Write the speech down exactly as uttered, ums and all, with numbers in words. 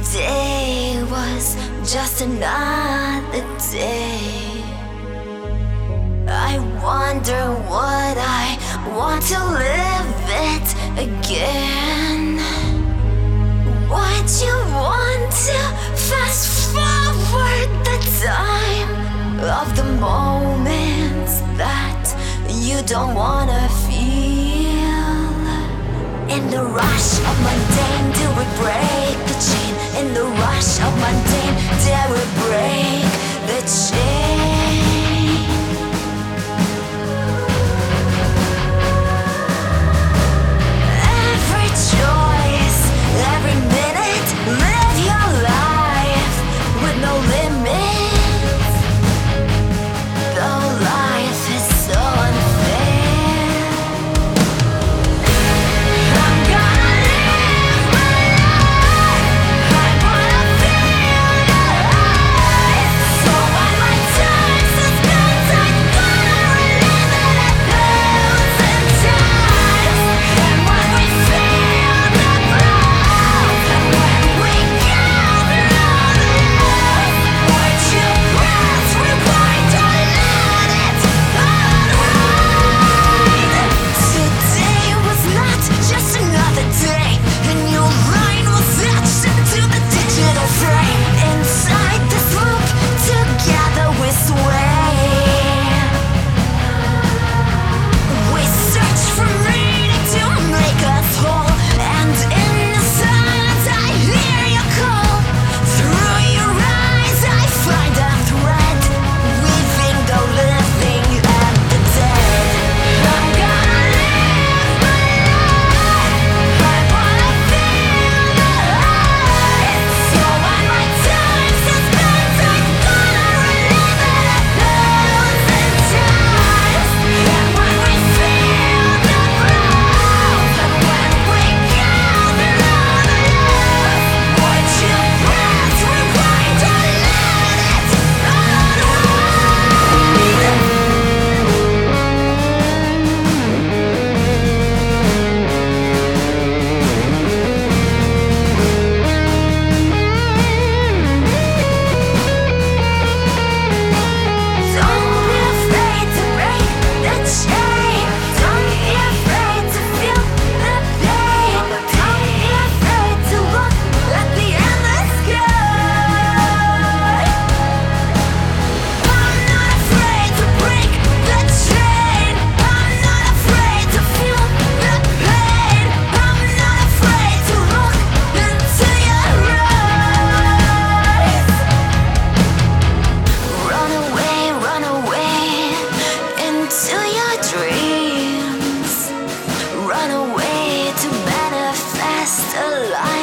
Today was just another day. I wonder would I want to live it again? Would you want to fast forward the time of the moments that you don't wanna feel? In the rush of mundane, do we break the chain? In the rush of mundane, dare we break the chain? Every choice, every minute, live your life with no limits. Though life is so unfair, I'm gonna live my life. I wanna feel alive. So when my time suspends, I'm gonna relive it a thousand times. And when we feel the blow, and when we gather all the love, would you press rewind or let it unwind? Today was not just another day. A new line was etched into the digital frame. Inside this loop, together we sway. We search for meaning to make us whole, and in the silence I hear you call. Through your eyes I find a thread, weaving the living and the dead. I'm gonna live my life. I wanna feel alive. So when my time suspends, I'm gonna relive it a thousand times. And when we feel the blow, and when we gather all the love, would you press rewind or let it Don't be afraid to break the chain. Don't be afraid to feel the pain. Don't be afraid to look at the endless sky. I'm not afraid to break the chain. I'm not afraid to feel the pain. I'm not afraid to look into your eyes. Run away, run away into your dreams. Run away to manifest a life.